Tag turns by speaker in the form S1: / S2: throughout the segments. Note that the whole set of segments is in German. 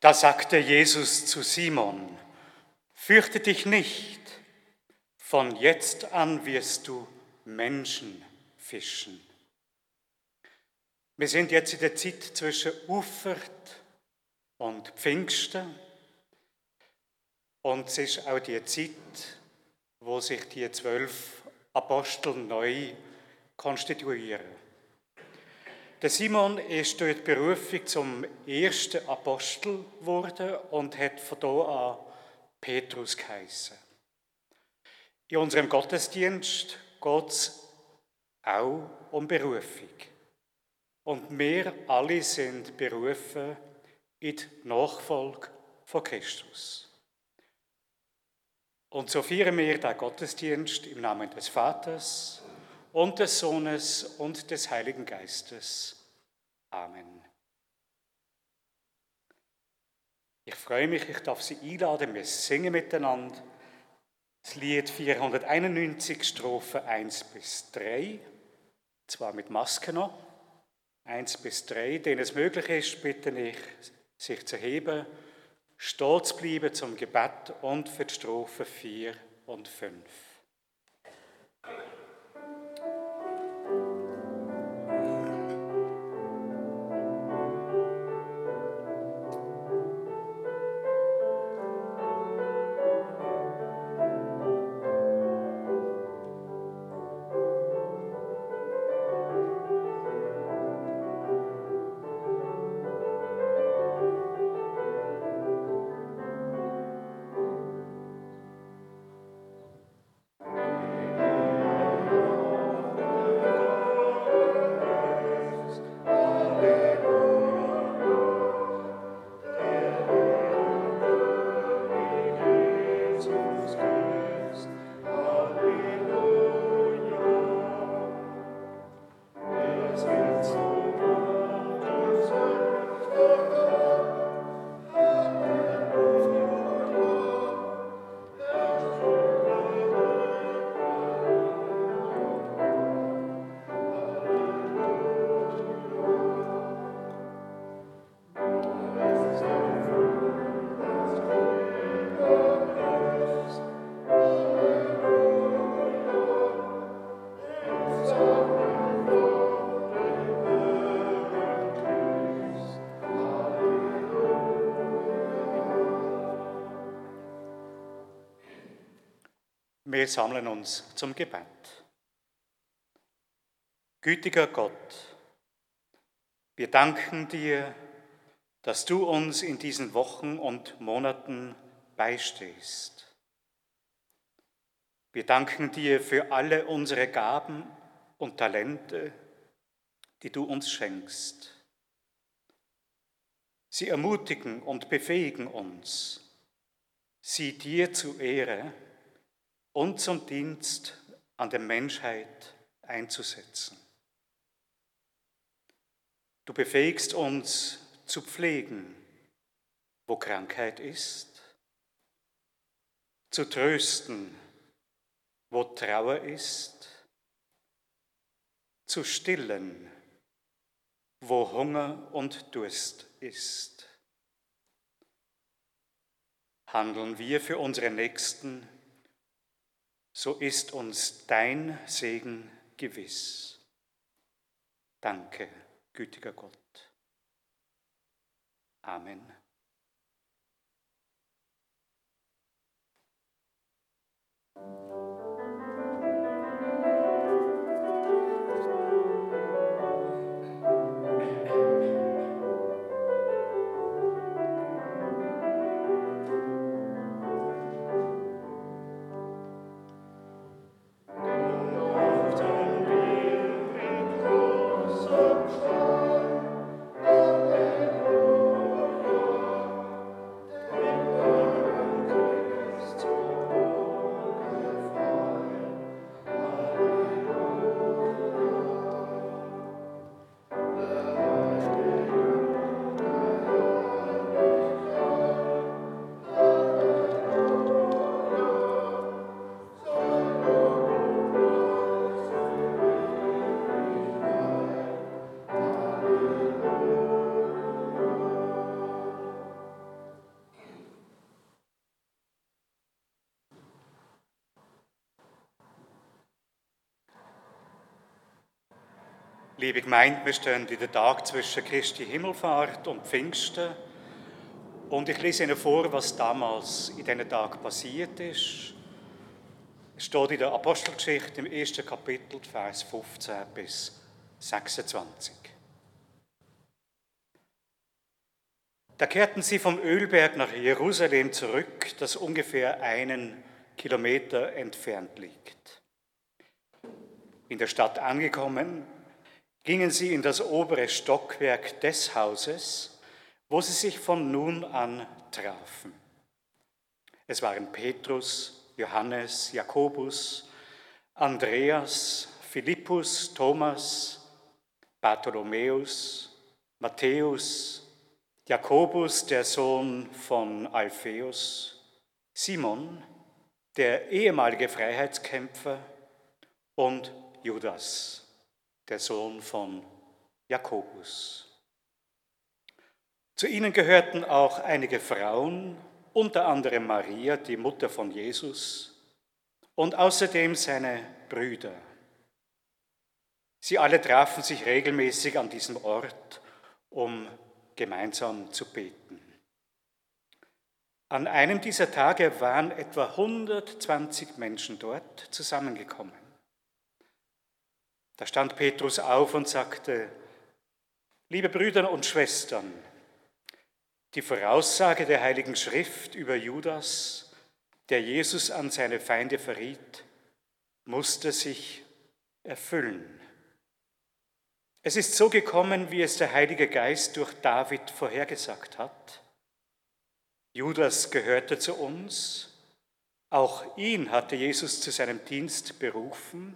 S1: Da sagte Jesus zu Simon: Fürchte dich nicht, von jetzt an wirst du Menschen fischen. Wir sind jetzt in der Zeit zwischen Auffahrt und Pfingsten und es ist auch die Zeit, wo sich die 12 Apostel neu konstituieren. Der Simon ist durch die Berufung zum ersten Apostel geworden und hat von da an Petrus geheissen. In unserem Gottesdienst geht es auch um Berufung. Und wir alle sind berufen in die Nachfolge von Christus. Und so feiern wir den Gottesdienst im Namen des Vaters und des Sohnes und des Heiligen Geistes. Amen. Ich freue mich, ich darf Sie einladen, wir singen miteinander das Lied 491, Strophen 1 bis 3, zwar mit Maske noch, 1 bis 3, denen es möglich ist, bitte ich, sich zu heben, stehen zu bleiben zum Gebet und für die Strophen 4 und 5. Wir sammeln uns zum Gebet. Gütiger Gott, wir danken dir, dass du uns in diesen Wochen und Monaten beistehst. Wir danken dir für alle unsere Gaben und Talente, die du uns schenkst. Sie ermutigen und befähigen uns, sie dir zu Ehre und zum Dienst an der Menschheit einzusetzen. Du befähigst uns zu pflegen, wo Krankheit ist, zu trösten, wo Trauer ist, zu stillen, wo Hunger und Durst ist. Handeln wir für unsere Nächsten, so ist uns dein Segen gewiss. Danke, gütiger Gott. Amen. Liebe Gemeinde, wir stehen in der Tag zwischen Christi Himmelfahrt und Pfingsten. Und ich lese Ihnen vor, was damals in diesen Tagen passiert ist. Es steht in der Apostelgeschichte im 1. Kapitel, Vers 15 bis 26. Da kehrten sie vom Ölberg nach Jerusalem zurück, das ungefähr 1 Kilometer entfernt liegt. In der Stadt angekommen, gingen sie in das obere Stockwerk des Hauses, wo sie sich von nun an trafen. Es waren Petrus, Johannes, Jakobus, Andreas, Philippus, Thomas, Bartholomäus, Matthäus, Jakobus, der Sohn von Alpheus, Simon, der ehemalige Freiheitskämpfer, und Judas, der Sohn von Jakobus. Zu ihnen gehörten auch einige Frauen, unter anderem Maria, die Mutter von Jesus, und außerdem seine Brüder. Sie alle trafen sich regelmäßig an diesem Ort, um gemeinsam zu beten. An einem dieser Tage waren etwa 120 Menschen dort zusammengekommen. Da stand Petrus auf und sagte: Liebe Brüder und Schwestern, die Voraussage der Heiligen Schrift über Judas, der Jesus an seine Feinde verriet, musste sich erfüllen. Es ist so gekommen, wie es der Heilige Geist durch David vorhergesagt hat. Judas gehörte zu uns, auch ihn hatte Jesus zu seinem Dienst berufen.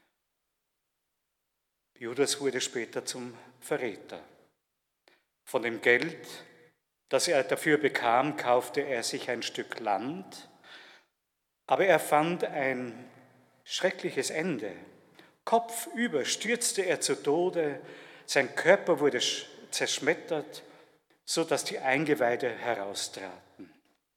S1: Judas wurde später zum Verräter. Von dem Geld, das er dafür bekam, kaufte er sich ein Stück Land, aber er fand ein schreckliches Ende. Kopfüber stürzte er zu Tode, sein Körper wurde zerschmettert, so dass die Eingeweide heraustraten.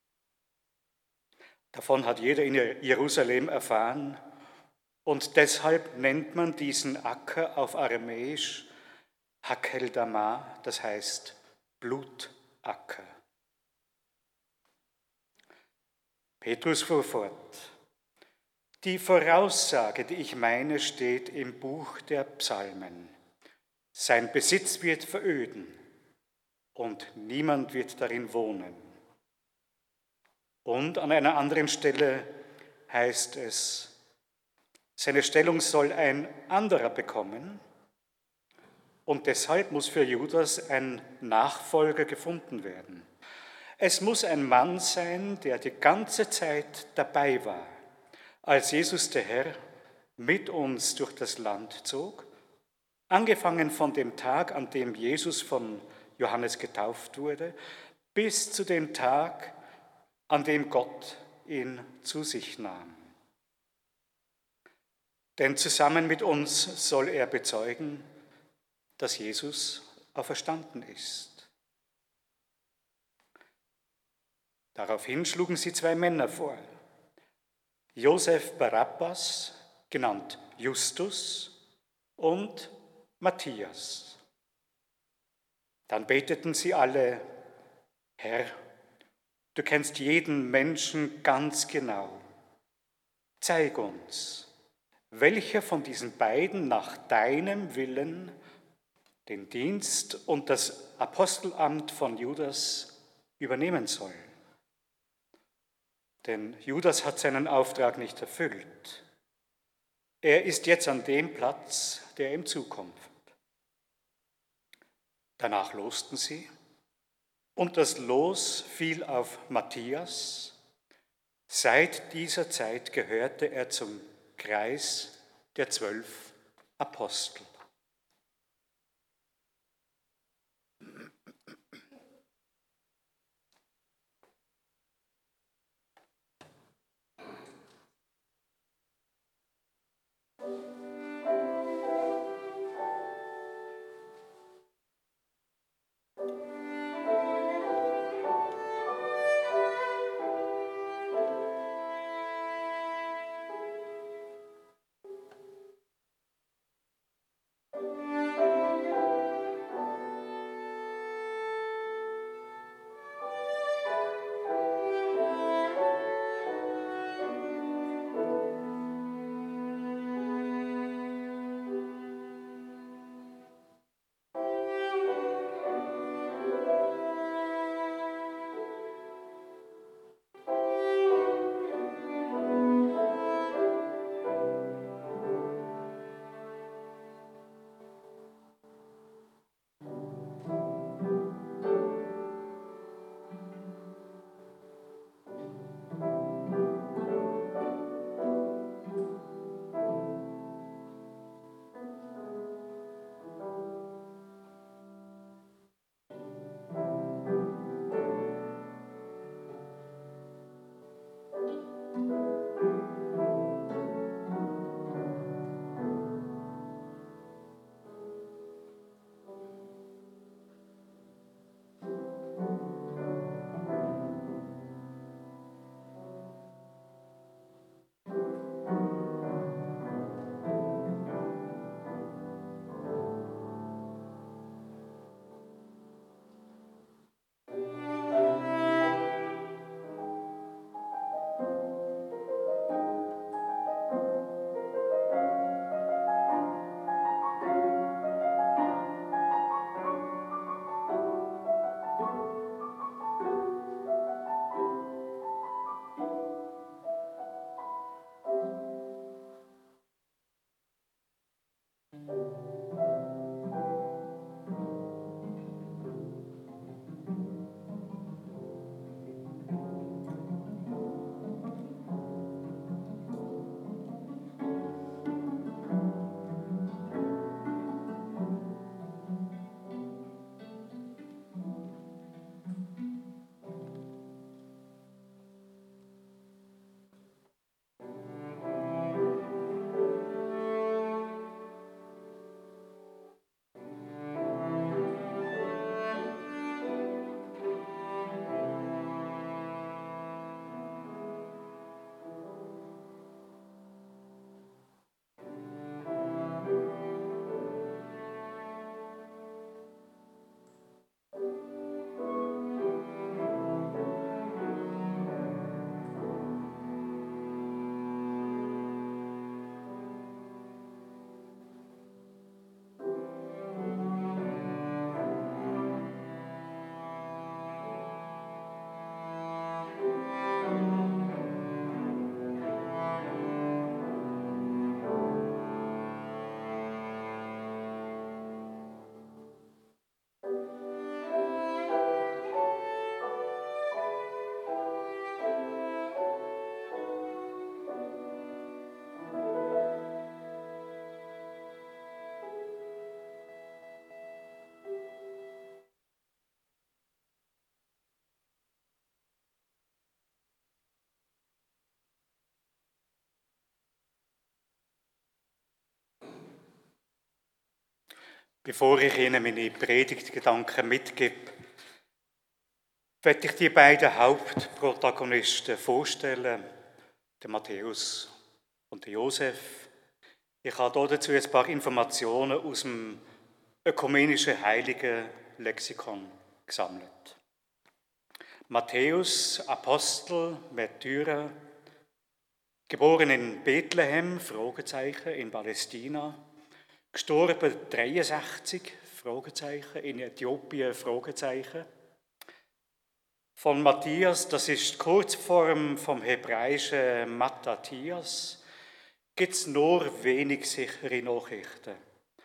S1: Davon hat jeder in Jerusalem erfahren und deshalb nennt man diesen Acker auf Aramäisch Hakeldama, das heißt Blutacker. Petrus fuhr fort: Die Voraussage, die ich meine, steht im Buch der Psalmen. Sein Besitz wird veröden und niemand wird darin wohnen. Und an einer anderen Stelle heißt es, seine Stellung soll ein anderer bekommen und deshalb muss für Judas ein Nachfolger gefunden werden. Es muss ein Mann sein, der die ganze Zeit dabei war, als Jesus der Herr mit uns durch das Land zog, angefangen von dem Tag, an dem Jesus von Johannes getauft wurde, bis zu dem Tag, an dem Gott ihn zu sich nahm. Denn zusammen mit uns soll er bezeugen, dass Jesus auferstanden ist. Daraufhin schlugen sie 2 Männer vor: Josef Barabbas, genannt Justus, und Matthias. Dann beteten sie alle: Herr, du kennst jeden Menschen ganz genau. Zeig uns, welcher von diesen beiden nach deinem Willen den Dienst und das Apostelamt von Judas übernehmen soll. Denn Judas hat seinen Auftrag nicht erfüllt. Er ist jetzt an dem Platz, der ihm zukommt. Danach losten sie und das Los fiel auf Matthias. Seit dieser Zeit gehörte er zum Kreis der 12 Apostel. Bevor ich Ihnen meine Predigtgedanken mitgebe, werde ich die beiden Hauptprotagonisten vorstellen, den Matthäus und den Josef. Ich habe dazu ein paar Informationen aus dem ökumenischen Heiligen Lexikon gesammelt. Matthäus, Apostel, Märtyrer, geboren in Bethlehem, Fragezeichen, in Palästina, gestorben 63, Fragezeichen, in Äthiopien, Fragezeichen. Von Matthias, das ist die Kurzform vom hebräischen Mattathias, gibt es nur wenig sichere Nachrichten.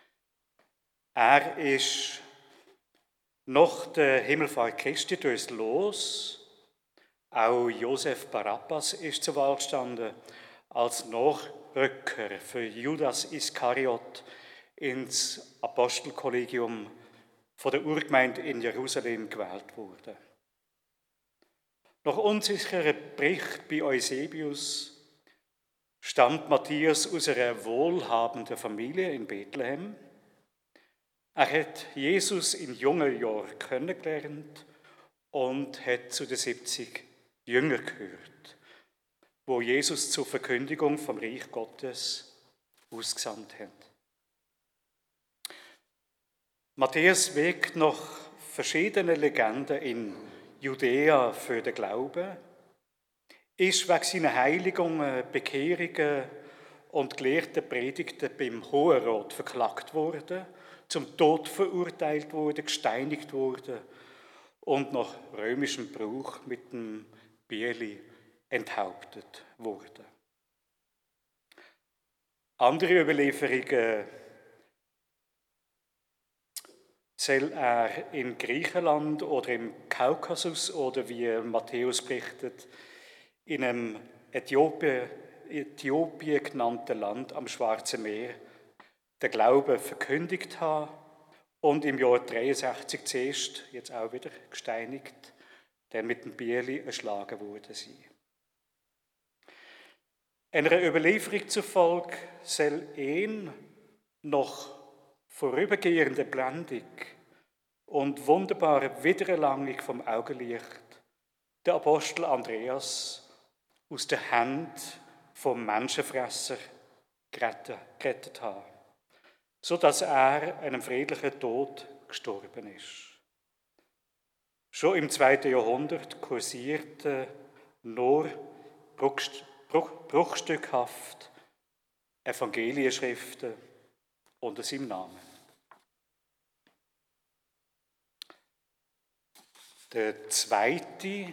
S1: Er ist nach der Himmelfahrt Christi durchs Los. Auch Josef Barabbas ist zur Wahl gestanden als Nachrücker für Judas Iskariot ins Apostelkollegium von der Urgemeinde in Jerusalem gewählt wurde. Nach unsicherem Bericht bei Eusebius stammt Matthias aus einer wohlhabenden Familie in Bethlehem. Er hat Jesus in jungen Jahren kennengelernt und hat zu den 70 Jüngern gehört, wo Jesus zur Verkündigung vom Reich Gottes ausgesandt hat. Matthäus wägt nach verschiedenen Legenden in Judäa für den Glauben, ist wegen seiner Heiligungen, Bekehrungen und gelehrten Predigten beim Hohen Rat verklagt worden, zum Tod verurteilt wurde, gesteinigt wurde und nach römischem Brauch mit dem Bierli enthauptet wurde. Andere Überlieferungen soll er in Griechenland oder im Kaukasus oder wie Matthäus berichtet, in einem Äthiopien genannten Land am Schwarzen Meer den Glauben verkündigt haben und im Jahr 63 zuerst, jetzt auch wieder gesteinigt, der mit dem Bierli erschlagen wurde sie. Einer Überlieferung zufolge soll ihn noch vorübergehende Blendung und wunderbare Wiedererlangung vom Augenlicht der Apostel Andreas aus der Hand vom Menschenfresser gerettet haben, sodass er einem friedlichen Tod gestorben ist. Schon im 2. Jahrhundert kursierten nur bruchstückhaft Evangelienschriften unter seinem Namen. Der zweite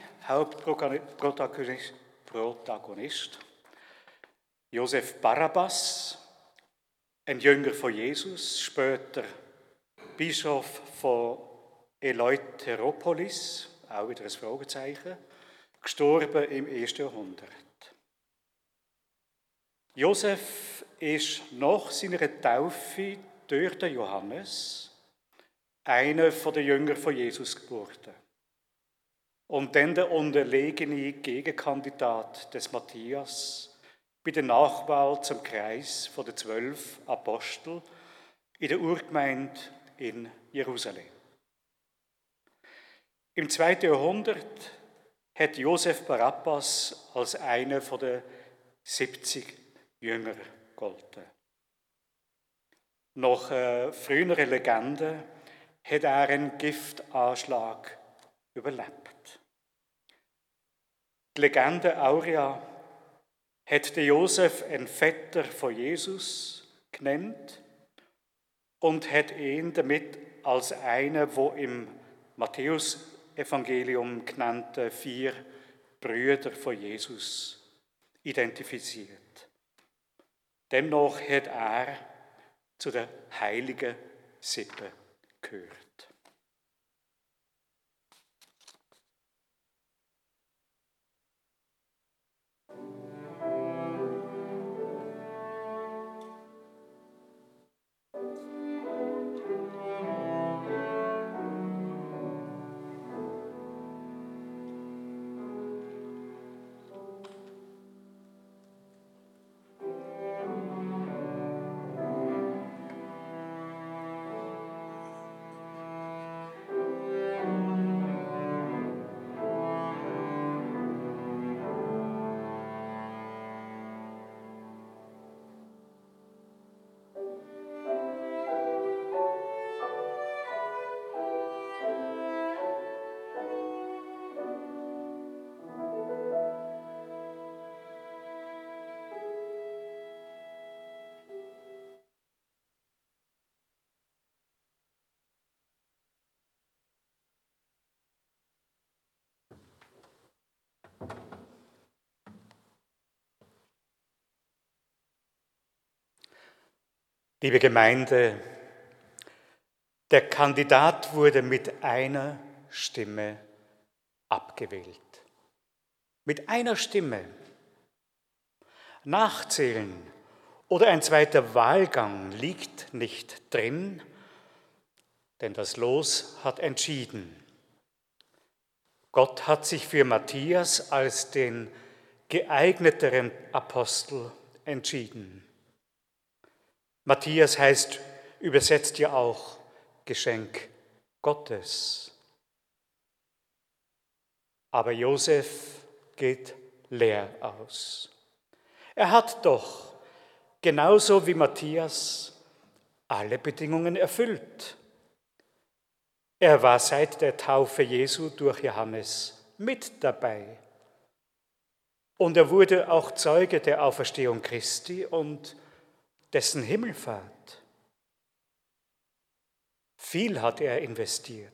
S1: Hauptprotagonist, Josef Barabbas, ein Jünger von Jesus, später Bischof von Eleutheropolis, auch wieder ein Fragezeichen, gestorben im 1. Jahrhundert. Josef ist nach seiner Taufe durch den Johannes einer der Jünger von Jesus geworden und dann der unterlegene Gegenkandidat des Matthias bei der Nachwahl zum Kreis der 12 Apostel in der Urgemeinde in Jerusalem. Im 2. Jahrhundert hat Josef Barabbas als einer der 70 Jünger gegolten. Nach früheren Legenden hat er einen Giftanschlag überlebt. Die Legende Aurea hat den Josef einen Vetter von Jesus genannt und hat ihn damit als einen, der im Matthäus-Evangelium genannten 4 Brüder von Jesus identifiziert. Demnach hat er zu der heiligen Sippe gehört. Liebe Gemeinde, der Kandidat wurde mit einer Stimme abgewählt. Mit einer Stimme. Nachzählen oder ein zweiter Wahlgang liegt nicht drin, denn das Los hat entschieden. Gott hat sich für Matthias als den geeigneteren Apostel entschieden. Matthias heißt übersetzt ja auch Geschenk Gottes. Aber Josef geht leer aus. Er hat doch, genauso wie Matthias, alle Bedingungen erfüllt. Er war seit der Taufe Jesu durch Johannes mit dabei. Und er wurde auch Zeuge der Auferstehung Christi und dessen Himmelfahrt. Viel hat er investiert.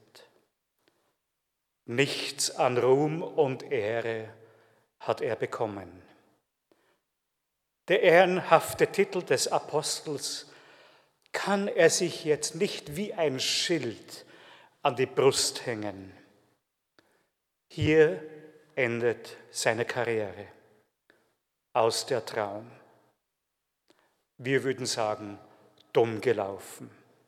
S1: Nichts an Ruhm und Ehre hat er bekommen. Der ehrenhafte Titel des Apostels kann er sich jetzt nicht wie ein Schild an die Brust hängen. Hier endet seine Karriere. Aus der Traum. Wir würden sagen, dumm gelaufen.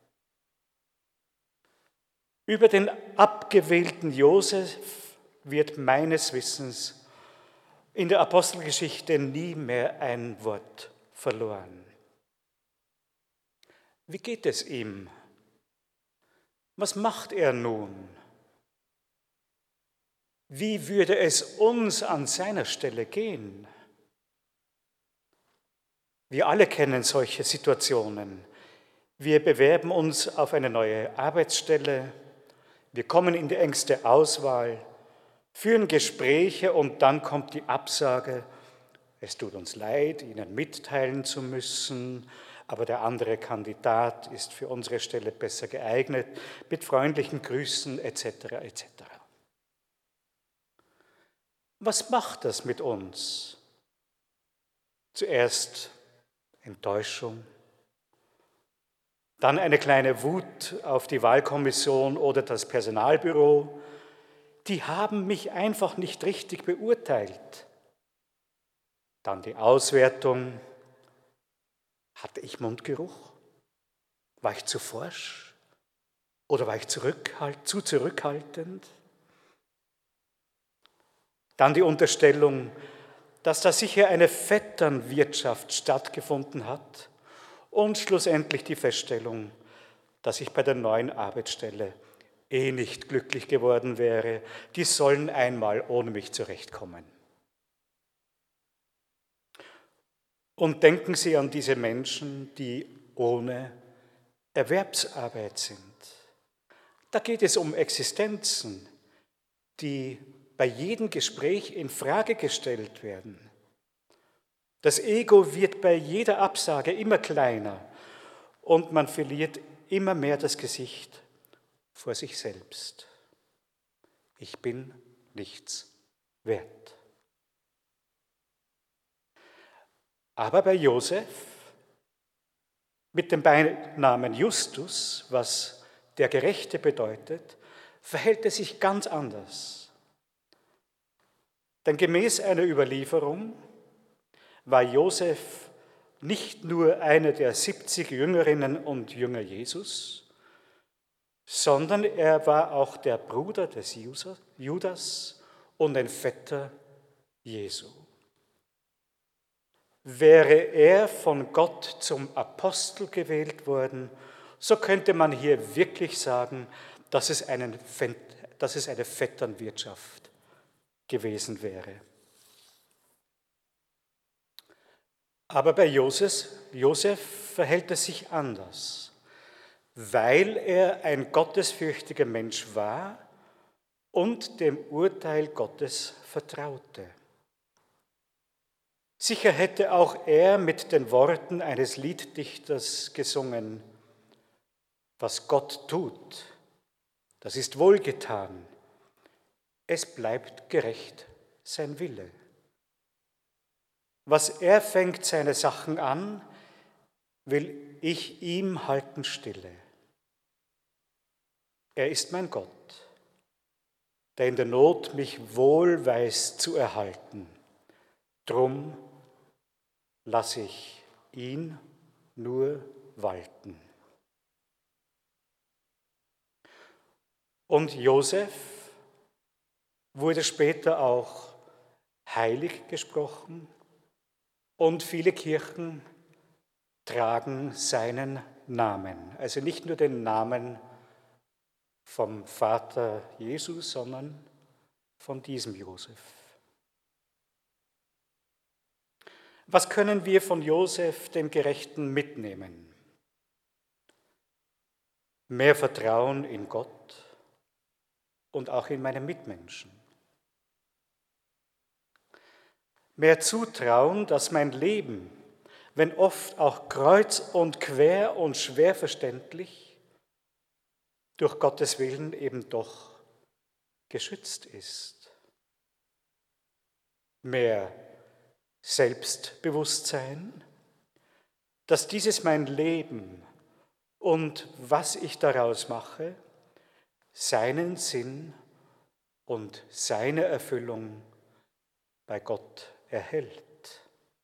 S1: Über den abgewählten Josef wird meines Wissens in der Apostelgeschichte nie mehr ein Wort verloren. Wie geht es ihm? Was macht er nun? Wie würde es uns an seiner Stelle gehen? Wir alle kennen solche Situationen. Wir bewerben uns auf eine neue Arbeitsstelle, wir kommen in die engste Auswahl, führen Gespräche und dann kommt die Absage, es tut uns leid, Ihnen mitteilen zu müssen, aber der andere Kandidat ist für unsere Stelle besser geeignet, mit freundlichen Grüßen etc. etc. Was macht das mit uns? Zuerst Enttäuschung, dann eine kleine Wut auf die Wahlkommission oder das Personalbüro. Die haben mich einfach nicht richtig beurteilt. Dann die Auswertung. Hatte ich Mundgeruch? War ich zu forsch? Oder war ich zu zurückhaltend? Dann die Unterstellung, dass da sicher eine Vetternwirtschaft stattgefunden hat und schlussendlich die Feststellung, dass ich bei der neuen Arbeitsstelle nicht glücklich geworden wäre. Die sollen einmal ohne mich zurechtkommen. Und denken Sie an diese Menschen, die ohne Erwerbsarbeit sind. Da geht es um Existenzen, die bei jedem Gespräch in Frage gestellt werden. Das Ego wird bei jeder Absage immer kleiner und man verliert immer mehr das Gesicht vor sich selbst. Ich bin nichts wert. Aber bei Josef, mit dem Beinamen Justus, was der Gerechte bedeutet, verhält es sich ganz anders. Denn gemäß einer Überlieferung war Josef nicht nur einer der 70 Jüngerinnen und Jünger Jesus, sondern er war auch der Bruder des Judas und ein Vetter Jesu. Wäre er von Gott zum Apostel gewählt worden, so könnte man hier wirklich sagen, dass es eine Vetternwirtschaft gewesen wäre. Aber bei Josef verhält es sich anders, weil er ein gottesfürchtiger Mensch war und dem Urteil Gottes vertraute. Sicher hätte auch er mit den Worten eines Lieddichters gesungen: Was Gott tut, das ist wohlgetan, es bleibt gerecht sein Wille. Was er fängt seine Sachen an, will ich ihm halten Stille. Er ist mein Gott, der in der Not mich wohl weiß zu erhalten. Drum lasse ich ihn nur walten. Und Josef wurde später auch heilig gesprochen und viele Kirchen tragen seinen Namen. Also nicht nur den Namen vom Vater Jesus, sondern von diesem Josef. Was können wir von Josef, dem Gerechten, mitnehmen? Mehr Vertrauen in Gott und auch in meine Mitmenschen. Mehr Zutrauen, dass mein Leben, wenn oft auch kreuz und quer und schwer verständlich, durch Gottes Willen eben doch geschützt ist. Mehr Selbstbewusstsein, dass dieses mein Leben und was ich daraus mache, seinen Sinn und seine Erfüllung bei Gott erhält.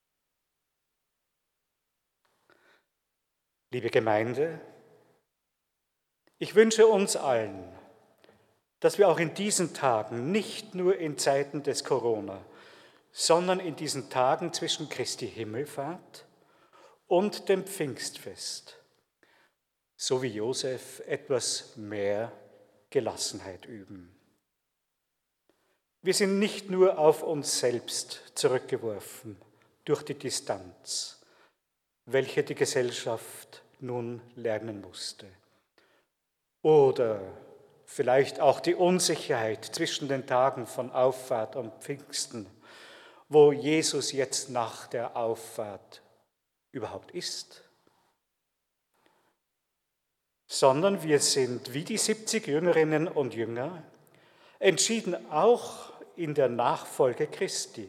S1: Liebe Gemeinde, ich wünsche uns allen, dass wir auch in diesen Tagen, nicht nur in Zeiten des Corona, sondern in diesen Tagen zwischen Christi Himmelfahrt und dem Pfingstfest, so wie Josef, etwas mehr Gelassenheit üben. Wir sind nicht nur auf uns selbst zurückgeworfen durch die Distanz, welche die Gesellschaft nun lernen musste. Oder vielleicht auch die Unsicherheit zwischen den Tagen von Auffahrt und Pfingsten, wo Jesus jetzt nach der Auffahrt überhaupt ist. Sondern wir sind wie die 70 Jüngerinnen und Jünger entschieden auch in der Nachfolge Christi.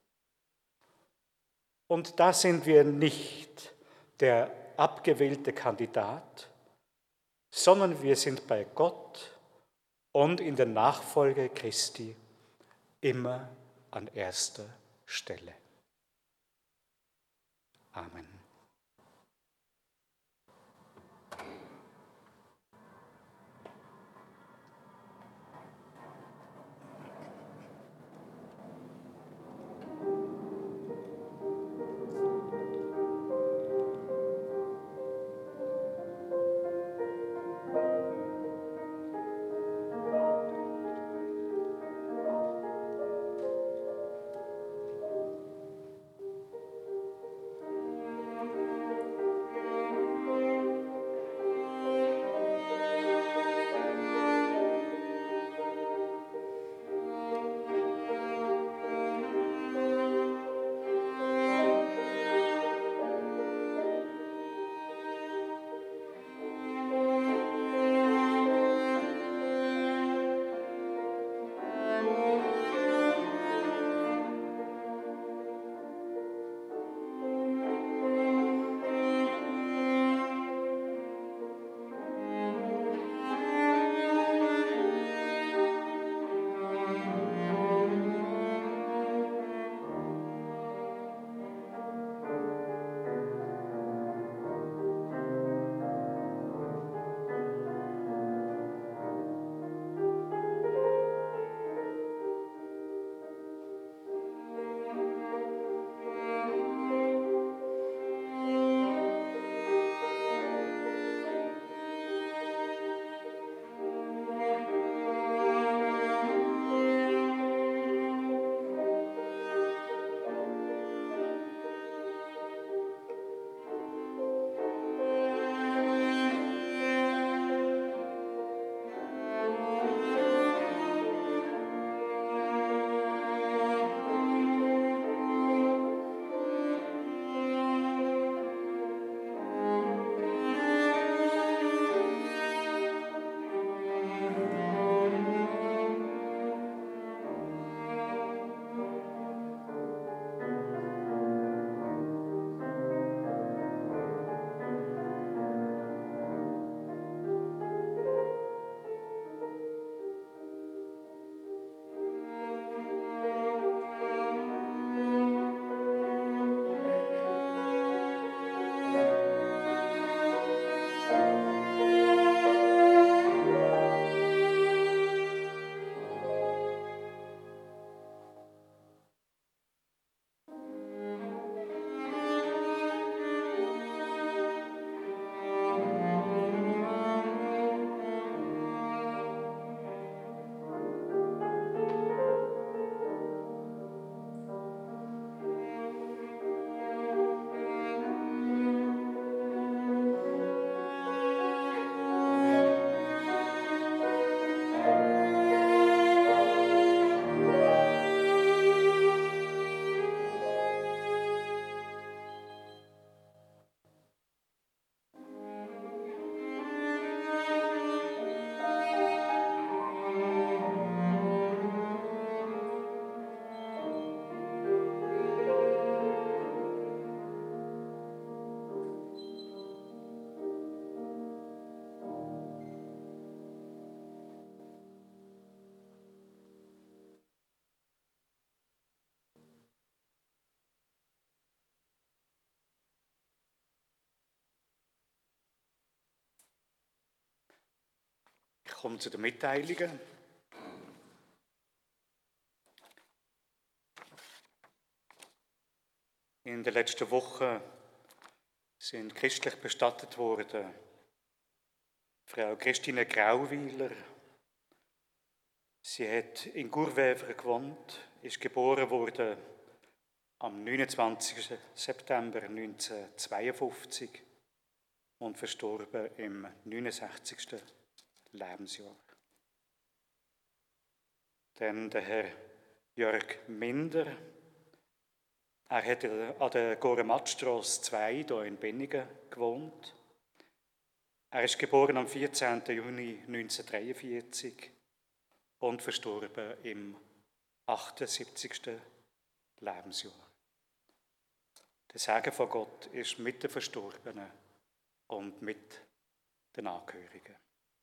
S1: Und da sind wir nicht der abgewählte Kandidat, sondern wir sind bei Gott und in der Nachfolge Christi immer an erster Stelle. Amen. komme zu den Mitteilungen. In der letzten Woche sind christlich bestattet worden Frau Christine Grauweiler. Sie hat in Gurwever gewohnt, ist geboren worden am 29. September 1952 und verstorben im 69. Lebensjahr. Dann der Herr Jörg Minder. Er hat an der Gorematstrasse 2 hier in Bennigen gewohnt. Er ist geboren am 14. Juni 1943 und verstorben im 78. Lebensjahr. Der Segen von Gott ist mit den Verstorbenen und mit den Angehörigen.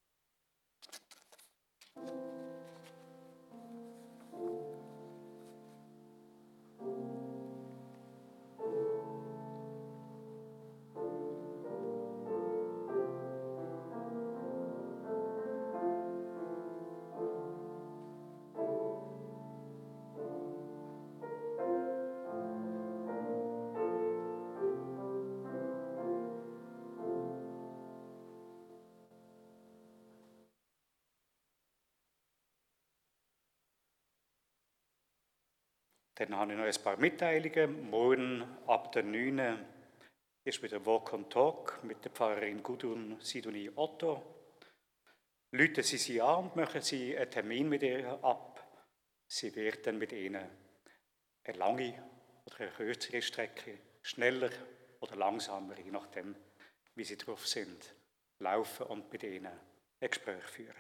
S1: Dann habe ich noch ein paar Mitteilungen. Morgen ab der 9. ist wieder Walk and Talk mit der Pfarrerin Gudrun Sidonie Otto. Rufen Sie sie an und machen Sie einen Termin mit ihr ab. Sie wird dann mit Ihnen eine lange oder eine kürzere Strecke, schneller oder langsamer, je nachdem, wie Sie drauf sind, laufen und mit Ihnen ein Gespräch führen.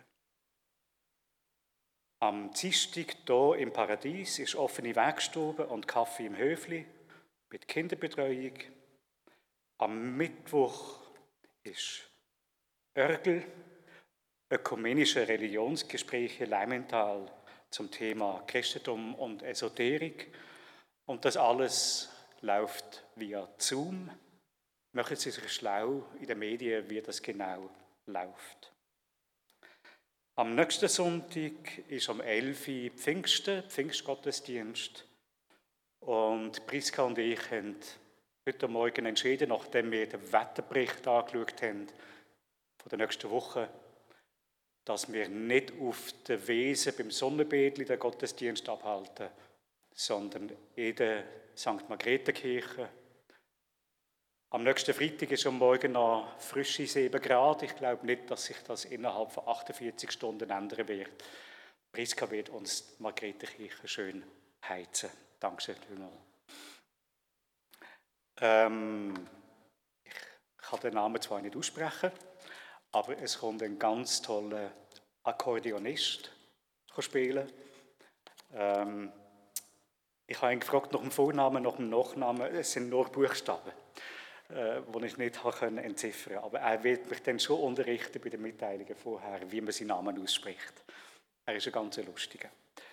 S1: Am Dienstag hier im Paradies ist offene Wegstube und Kaffee im Höfli mit Kinderbetreuung. Am Mittwoch ist Örgel, ökumenische Religionsgespräche Leimental zum Thema Christentum und Esoterik. Und das alles läuft via Zoom. Machen Sie sich schlau in den Medien, wie das genau läuft. Am nächsten Sonntag ist um 11 Uhr Pfingstgottesdienst. Und Priska und ich haben heute Morgen entschieden, nachdem wir den Wetterbericht angeschaut haben von der nächsten Woche, dass wir nicht auf der Wiese beim Sonnenbädli den Gottesdienst abhalten, sondern in der St. Margrethenkirche. Am nächsten Freitag ist am Morgen noch frische 7 Grad. Ich glaube nicht, dass sich das innerhalb von 48 Stunden ändern wird. Priska wird uns die Margrethenkirche schön heizen. Danke vielmals. Ich kann den Namen zwar nicht aussprechen, aber es kommt ein ganz toller Akkordeonist spielen. Ich habe ihn gefragt nach dem Vornamen, nach dem Nachnamen. Es sind nur Buchstaben, die ich nicht entziffern konnte. Aber er wird mich dann schon unterrichten bei den Mitteilungen vorher, wie man seinen Namen ausspricht. Er ist ein ganz lustiger.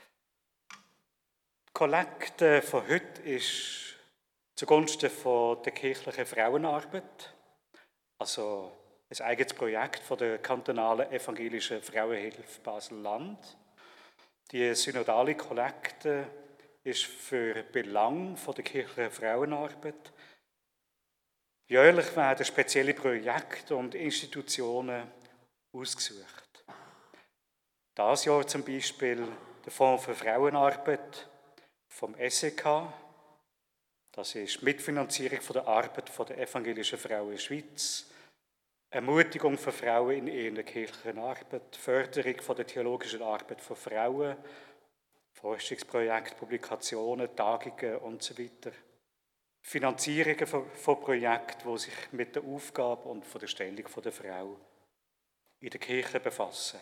S1: Die Kollekte von heute ist zugunsten von der kirchlichen Frauenarbeit, also ein eigenes Projekt von der kantonalen evangelischen Frauenhilfe Basel-Land. Die synodale Kollekte ist für Belang von der kirchlichen Frauenarbeit. Jährlich werden spezielle Projekte und Institutionen ausgesucht. Dieses Jahr zum Beispiel der Fonds für Frauenarbeit vom SEK. Das ist Mitfinanzierung von der Arbeit von der evangelischen Frauen in der Schweiz, Ermutigung für Frauen in der kirchlichen Arbeit, Förderung von der theologischen Arbeit von Frauen, Forschungsprojekte, Publikationen, Tagungen und so weiter. Finanzierungen von Projekten, die sich mit der Aufgabe und von der Stellung der Frau in der Kirche befassen.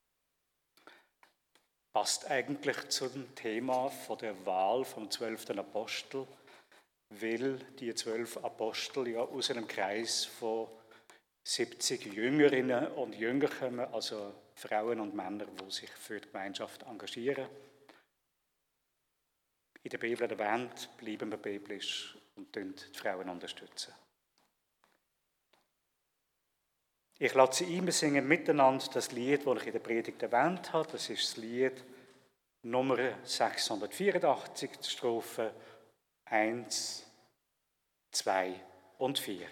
S1: Passt eigentlich zum Thema von der Wahl vom 12. Apostel, weil die 12 Apostel ja aus einem Kreis von 70 Jüngerinnen und Jünger kommen, also Frauen und Männer, die sich für die Gemeinschaft engagieren. In der Bibel erwähnt, bleiben wir biblisch und die Frauen unterstützen. Ich lade Sie ein, wir singen miteinander das Lied, das ich in der Predigt erwähnt habe. Das ist das Lied Nummer 684, die Strophe 1, 2 und 4.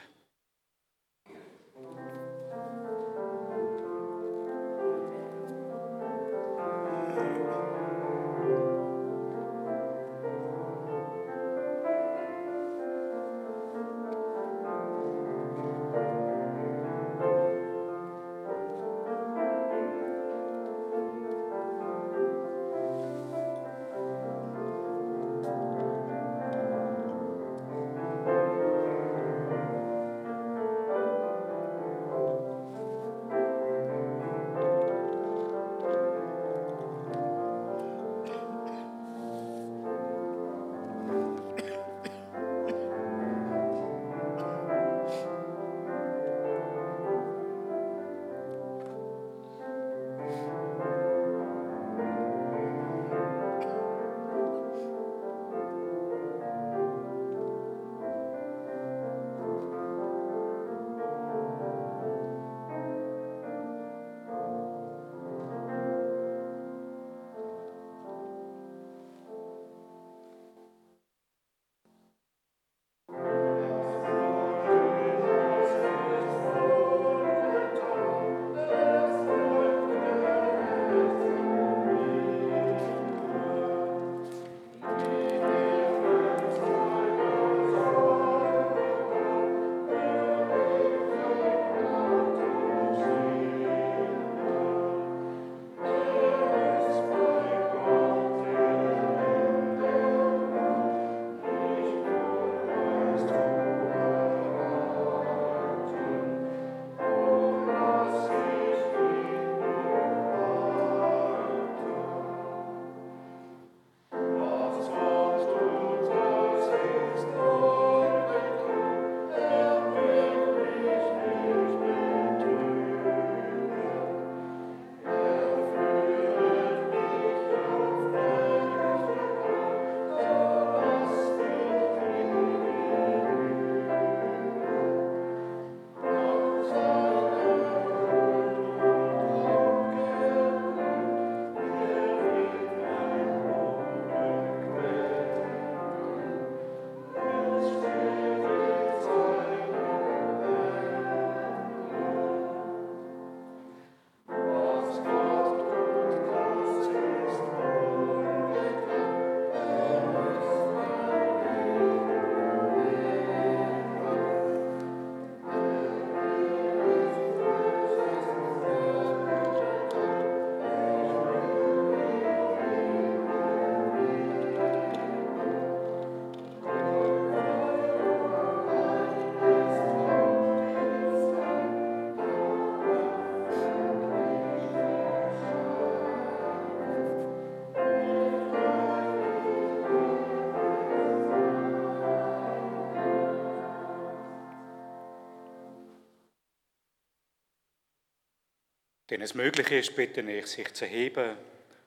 S1: Wenn es möglich ist, bitte ich, sich zu heben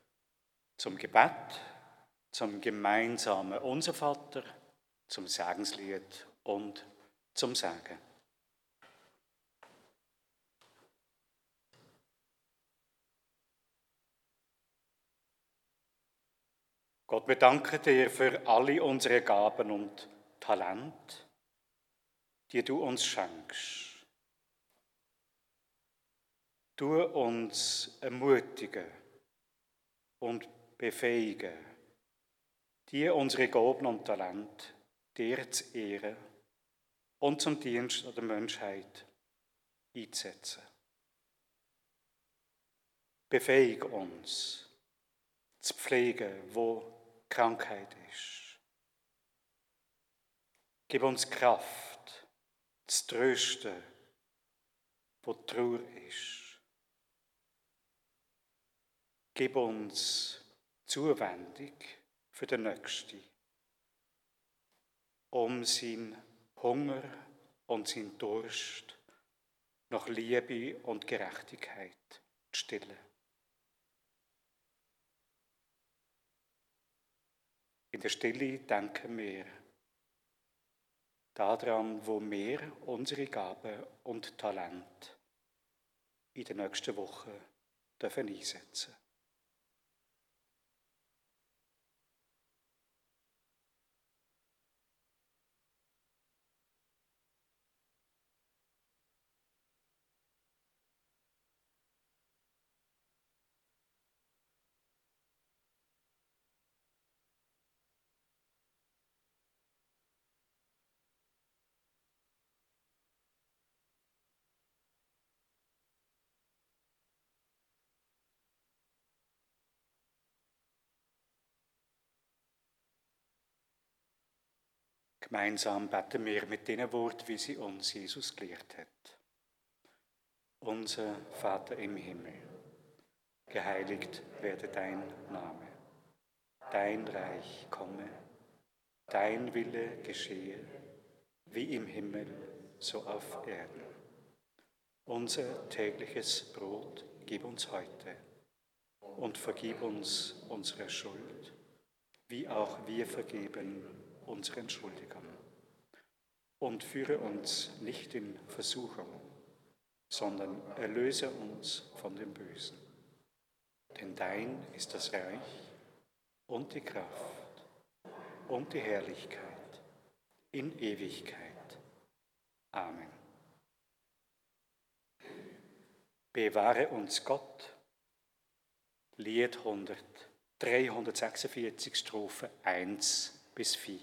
S1: zum Gebet, zum gemeinsamen Unser Vater, zum Segenslied und zum Segen. Gott, wir danken dir für alle unsere Gaben und Talente, die du uns schenkst. Du uns ermutigen und befähigen, dir unsere Gaben und Talente dir zu ehren und zum Dienst der Menschheit einzusetzen. Befähige uns zu pflegen, wo Krankheit ist. Gib uns Kraft zu trösten, wo Trauer ist. Gib uns Zuwendung für den Nächsten, um seinen Hunger und seinen Durst nach Liebe und Gerechtigkeit zu stillen. In der Stille denken wir daran, wo wir unsere Gaben und Talente in den nächsten Wochen einsetzen dürfen. Gemeinsam beten wir mit den Worten, wie sie uns Jesus gelehrt hat. Unser Vater im Himmel, geheiligt werde dein Name. Dein Reich komme, dein Wille geschehe, wie im Himmel, so auf Erden. Unser tägliches Brot gib uns heute und vergib uns unsere Schuld, wie auch wir vergeben unseren Schuldigern. Und führe uns nicht in Versuchung, sondern erlöse uns von dem Bösen. Denn dein ist das Reich und die Kraft und die Herrlichkeit in Ewigkeit. Amen. Bewahre uns Gott. Lied 346, Strophe 1 bis 4.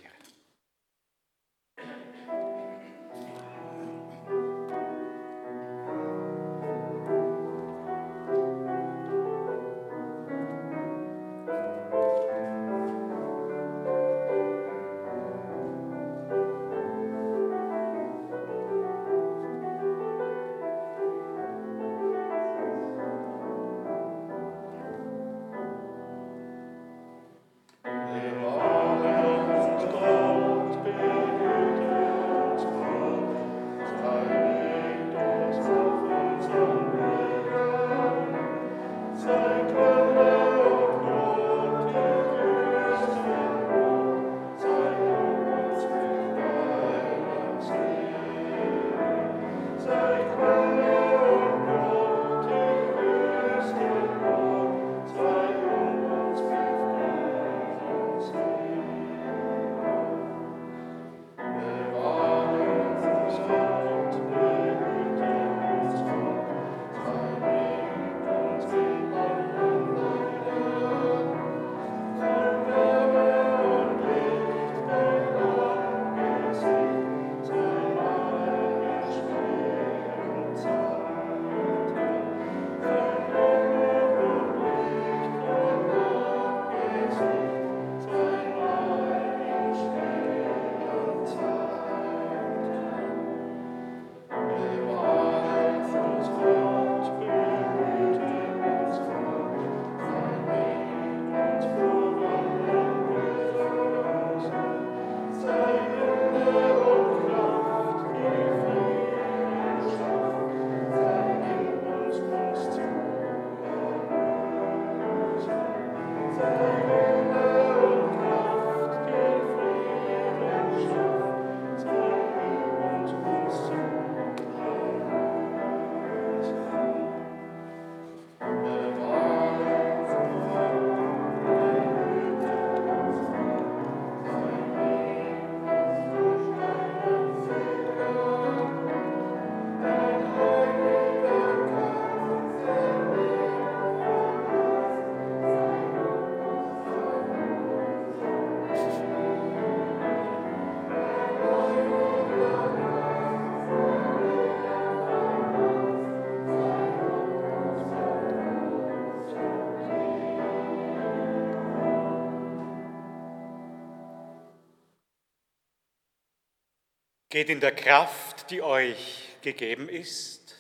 S1: Geht in der Kraft, die euch gegeben ist,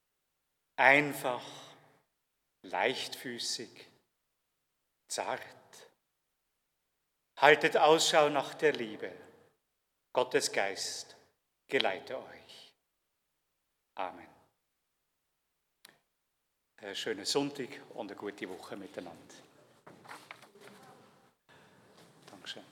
S1: einfach, leichtfüßig, zart. Haltet Ausschau nach der Liebe. Gottes Geist geleite euch. Amen. Einen schönen Sonntag und eine gute Woche miteinander. Dankeschön.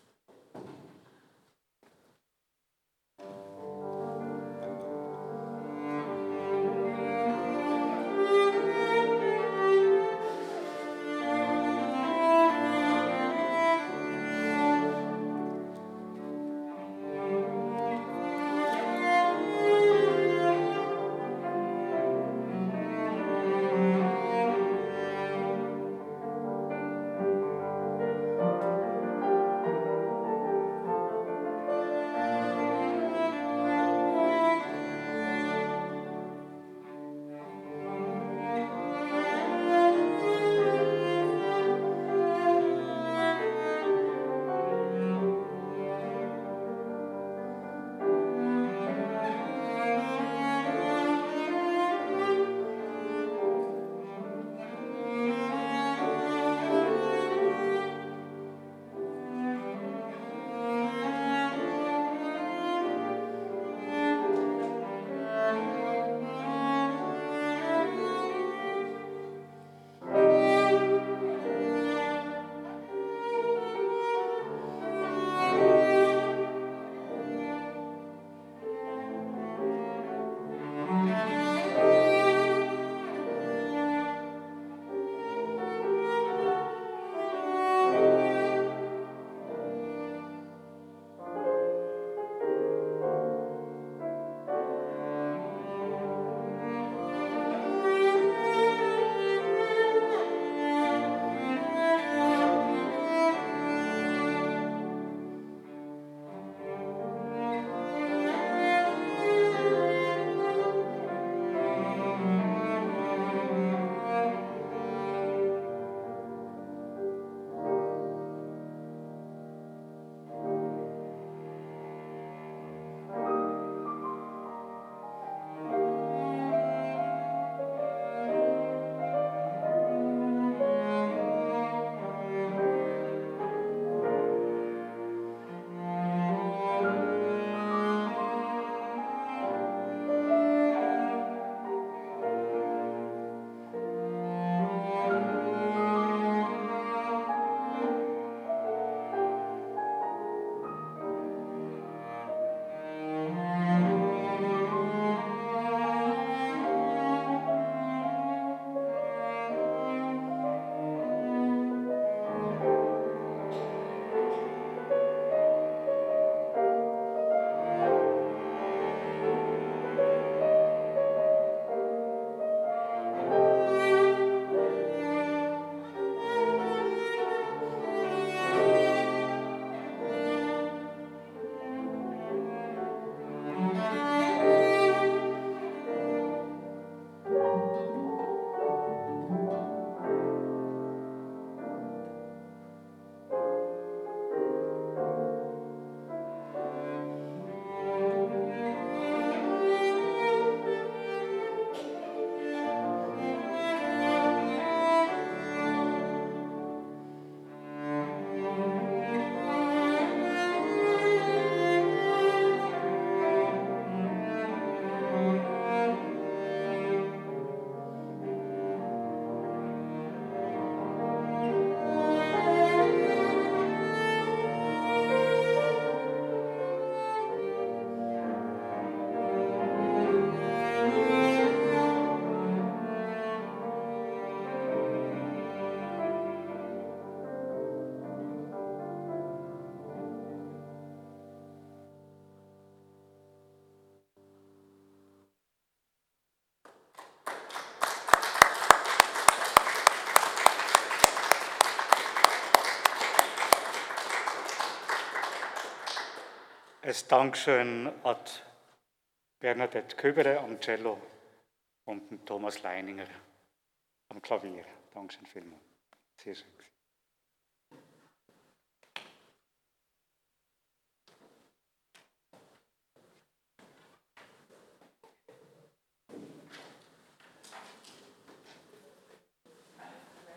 S1: ein Dankeschön an Bernadette Köbele am Cello und Thomas Leininger am Klavier. Dankeschön vielmals. Sehr schön.